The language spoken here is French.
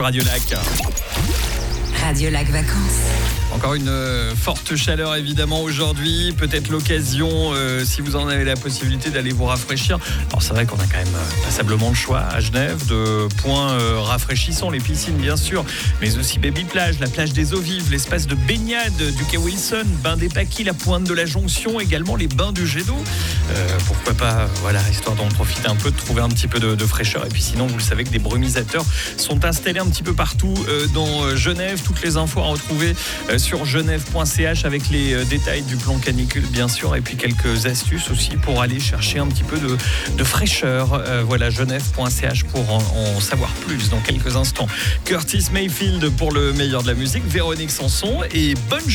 Radio Lac. Radio Lac Vacances. Encore une forte chaleur évidemment aujourd'hui, peut-être l'occasion si vous en avez la possibilité d'aller vous rafraîchir. Alors c'est vrai qu'on a quand même passablement le choix à Genève de points rafraîchissants, les piscines bien sûr, mais aussi Baby Plage, la plage des Eaux Vives, l'espace de baignade du quai Wilson, bain des Paquis, la pointe de la Jonction, également les bains du jet d'eau. Pourquoi pas, voilà, histoire d'en profiter un peu, de trouver un petit peu de fraîcheur. Et puis sinon, vous le savez que des brumisateurs sont installés un petit peu partout dans Genève. Toutes les infos à retrouver sur genève.ch avec les détails du plan canicule bien sûr, et puis quelques astuces aussi pour aller chercher un petit peu de fraîcheur. Voilà, genève.ch pour en savoir plus dans quelques instants. Curtis Mayfield pour le meilleur de la musique, Véronique Sanson, et bonne